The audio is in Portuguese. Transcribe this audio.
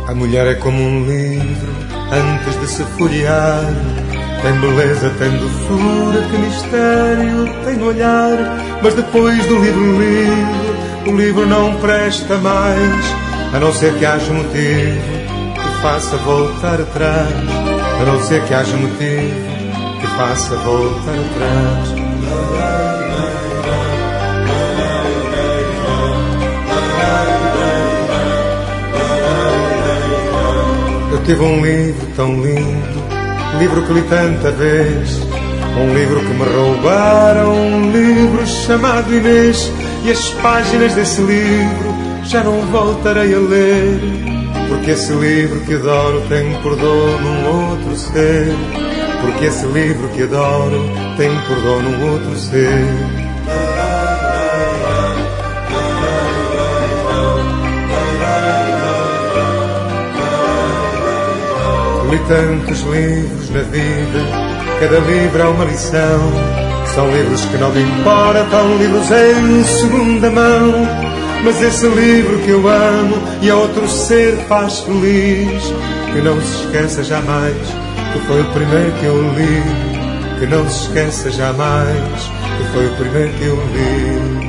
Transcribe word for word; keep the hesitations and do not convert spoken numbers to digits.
A mulher é como um livro antes de se folhear. Tem beleza, tem doçura, que mistério tem olhar. Mas depois do livro lido, o livro não presta mais, a não ser que haja motivo que faça voltar atrás. A não ser que haja motivo que faça voltar atrás. Eu tive um livro tão lindo, livro que li tanta vez, um livro que me roubaram, um livro chamado Inês. E as páginas desse livro já não voltarei a ler, porque esse livro que adoro tem por dono um outro ser. Porque esse livro que adoro tem por dono um outro ser. Li tantos livros na vida, cada livro é uma lição. São livros que não me importam, livros em segunda mão. Mas esse livro que eu amo e a outro ser faz feliz, que não se esqueça jamais que foi o primeiro que eu li. Que não se esqueça jamais que foi o primeiro que eu li.